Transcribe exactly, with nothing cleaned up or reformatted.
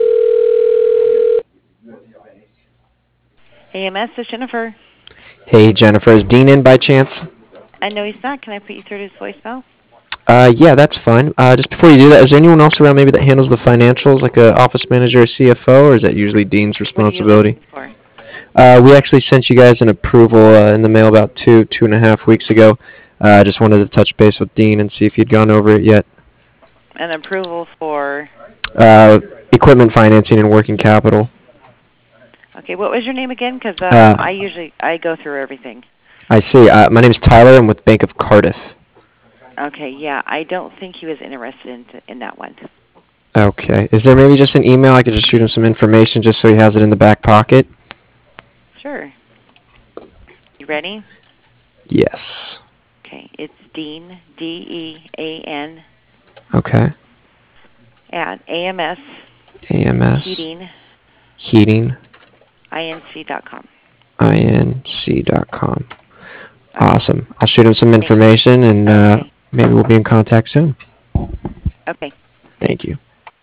A M S, this is Jennifer. Hey, Jennifer. Is Dean in by chance? I know he's not. Can I put you through to his voicemail? Uh, yeah, that's fine. Uh, just before you do that, is there anyone else around maybe that handles the financials, like a office manager or C F O, or is that usually Dean's What are you responsibility? looking for? Uh, we actually sent you guys an approval uh, in the mail about two, two and a half weeks ago. I uh, just wanted to touch base with Dean and see if he'd gone over it yet. An approval for... Uh, equipment financing and working capital. Okay, what was your name again? Because um, I Uh, usually, I go through everything. I see. Uh, my name's Tyler. I'm with Bank of Cardiff. Okay, yeah, I don't think he was interested in, in that one. Okay. Is there maybe just an email I could just shoot him some information just so he has it in the back pocket? Sure. You ready? Yes. Okay, it's Dean, D E A N, Okay. at A M S A M S Heating Heating Inc dot com. Inc dot com. Okay. Awesome. I'll shoot him some Thank, information and uh, okay. maybe we'll be in contact soon. Okay. Thank you.